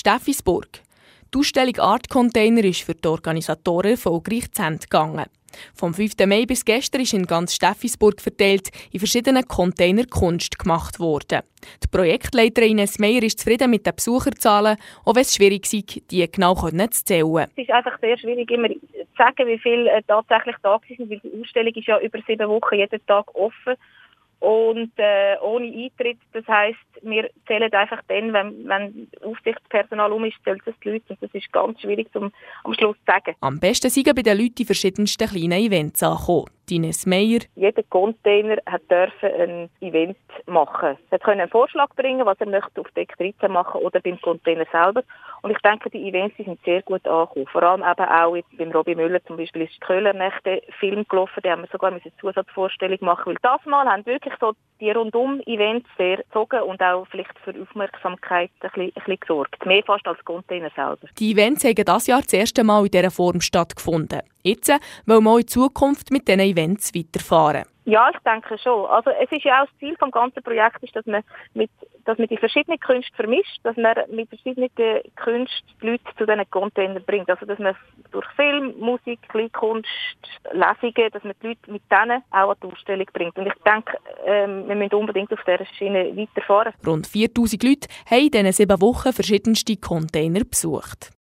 Steffisburg. Die Ausstellung Art Container ist für die Organisatoren erfolgreich zu Ende gegangen. Vom 5. Mai bis gestern ist in ganz Steffisburg verteilt in verschiedenen Containern Kunst gemacht worden. Die Projektleiterin Ines Meyer ist zufrieden mit den Besucherzahlen, auch wenn es schwierig sei, die genau zu zählen. Es ist einfach sehr schwierig, immer zu sagen, wie viele tatsächlich da sind, weil die Ausstellung ist ja über 7 Wochen jeden Tag offen. Und ohne Eintritt, das heisst, wir zählen einfach dann, wenn Aufsichtspersonal ist, zählt es die Leute. Und das ist ganz schwierig am Schluss zu sagen. Am besten sind bei den Leuten die verschiedensten kleinen Events angekommen. Ines Meyer. Jeder Container durfte ein Event machen. Er konnte einen Vorschlag bringen, was er möchte auf Deck 13 machen oder beim Container selber. Und ich denke, die Events sind sehr gut angekommen. Vor allem eben auch jetzt beim Robbie Müller zum Beispiel ist die Köhlernächte Film gelaufen. Da haben wir sogar eine Zusatzvorstellung machen, weil das Mal haben wirklich so die Rundum-Events sehr gezogen und auch vielleicht für Aufmerksamkeit ein bisschen gesorgt. Mehr fast als Container selber. Die Events haben dieses Jahr das erste Mal in dieser Form stattgefunden. Jetzt wollen wir auch in Zukunft mit diesen Events weiterfahren. Ja, ich denke schon. Also es ist ja auch das Ziel des ganzen Projekts, dass man die verschiedenen Künste vermischt, dass man mit verschiedenen Künsten die Leute zu diesen Containern bringt. Also dass man durch Film, Musik, Kleinkunst, Lesungen, dass man die Leute mit denen auch an die Ausstellung bringt. Und ich denke, wir müssen unbedingt auf dieser Schiene weiterfahren. Rund 4000 Leute haben in diesen 7 Wochen verschiedenste Container besucht.